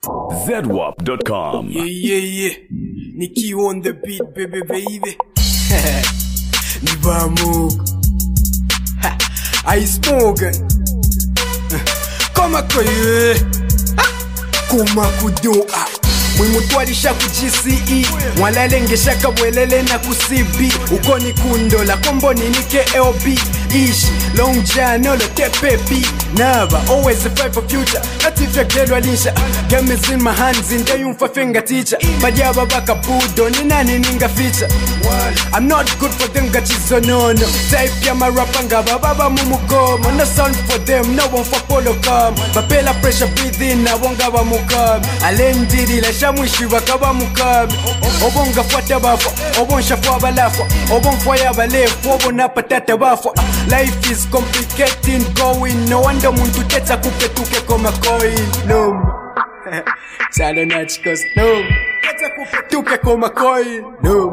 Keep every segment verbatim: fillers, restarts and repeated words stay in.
zedwap dot com. Yeah, yeah, yeah. Nikki on the beat, baby, baby. Nivamuk. Ice Morgan. Koma koye. Kuma kudoa. Mwimutwalisha ku G C E mwalalengesha kabwelele na ku C B uko ni kundola kombo ni K L B ishi long jano lo tepepi never always a fight for future natifya kelwa lisha game is in my hands in day umfa finger teacher bajaba baka budo ni nani ninga feature I'm not good for them gachizo no no type ya marapa ngaba baba mumugomo no sound for them no one for polo come bapela pressure breathe in na wonga ba mukam alendiri la mwishi wakaba mukabi obonga fuata bafwa obonsha fwa balafwa obonfwa ya balefu obona patata bafwa life is complicated going no wonder muntu teta kupetuke koma coin no salo na chicos no teta kupetuke koma coin no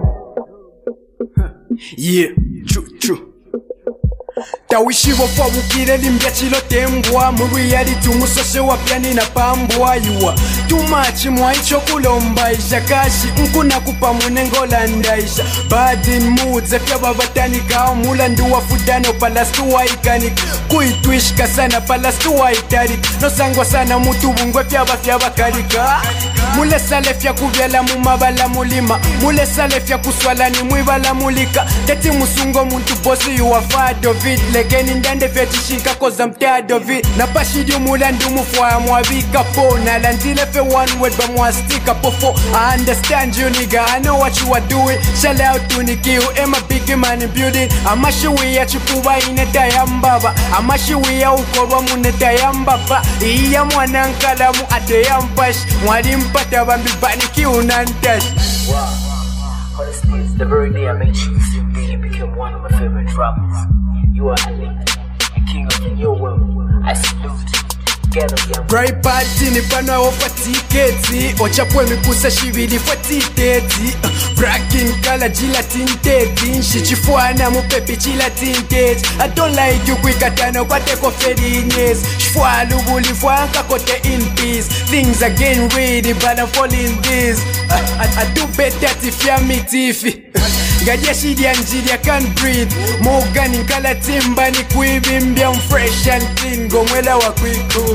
yeah true true tawishivo kwa wukire limbya chilo tembwa mu reality umusoshe wa piani na pambwa yuwa too much mwaicho kulomba isha kashi nkuna kupa munengola ndaisha bad in moods efya babatani kao mula nduwa fudano palastu wa ikanik kuitwishka sana palastu wa itarik no sangwa sana mutu bungwe fya bafya bakarika mule sale fya kuvyala mumabala mulima mule sale fya kuswala ni mwibala mulika teti musungo muntu bosi yuwa fado vid legeni ndande fya tishika koza mtado vid na pashidio mula ndumu fwa mwabika po na landile fe one word ba mwastika pofo I understand you nigga I know what you are doing shout out to Nikki who am a big man in building amashiwi ya chipuba ineta ya mbaba amashiwi ya ukorwa muneta ya mbaba iya mwanankalamu ate ya mpash mwalimpa Nikki unantash. Wow, honestly, it's the very day I met you, same day you became one of my favorite rappers. You are elite, the king of your world. I salute you. Bright party ni pano ofa tiketi ochapwe mikusa shibili fa titeti Brakin kala jila tinteti Nshichifwana mupepi chila tinteti I don't like you quick atano kwa teko fedinyes Shfwa lubuli fwa anka kote in peace Things are getting ready but I'm falling this uh, I, I do better tifya mitifi Gadia shidi ya njidi I can't breathe Morgan nkala timba ni kuibimbia I'm fresh and clean Gomwela wa kuikum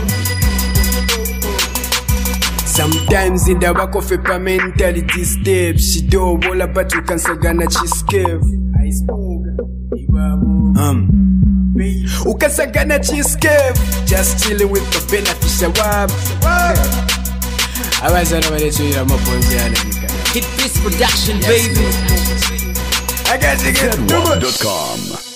Sometimes in the back of a mentality step She do bola but you can sagana cheesecake Um Ukasagana cheesecake Just chilling with the beneficial wab Abazana barechuira maponzi yana Hit Beast Production baby zedwap dot com